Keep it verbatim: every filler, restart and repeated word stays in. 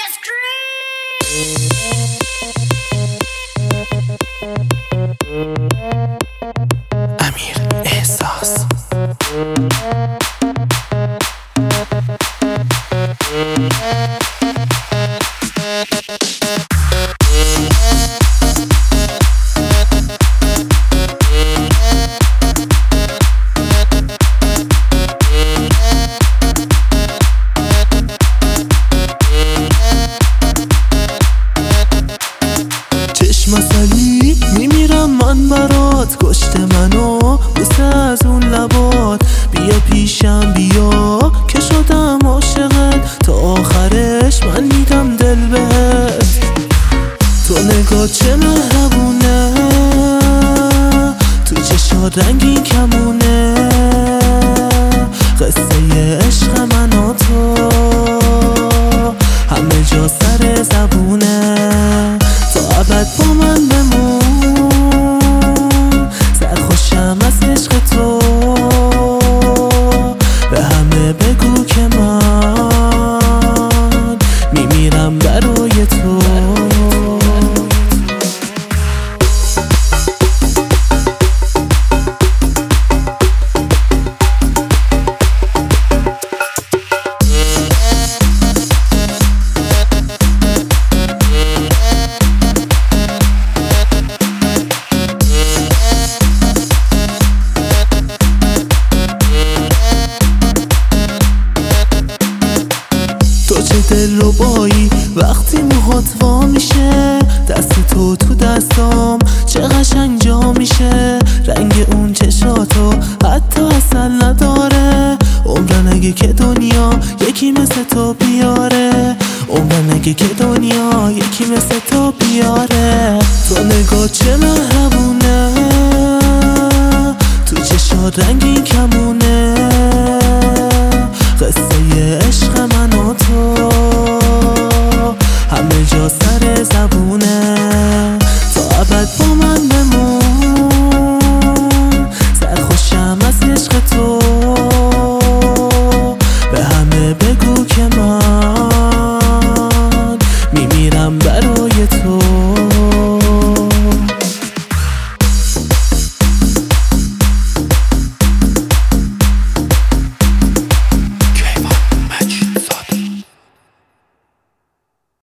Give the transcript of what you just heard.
امیر احساس مسئلی میمیرم من برات، کشت منو بوسه از اون لبات. بیا پیشم بیا که شدم عاشقت، تا آخرش من میدم دل بهت. تو نگاه چه مهربونه، تو چشات رنگین کمونه. قصه عشق من و تو همه جا سر زبونه. تا ابد با من بمون، سرخوشم از عشق تو. به همه بگو که من میمیرم برای تو. تو چه دلربایی وقتی موهات وا میشه، دست تو تو دستام چه قشنگ جا میشه. رنگ اون چشاتو حتی اصل نداره. عمرن اگه که دنیا یکی مثل تو بیاره، عمرن اگه که دنیا یکی مثل تو بیاره. تو نگاه چه مهربونه، تو چشات رنگین کمونه.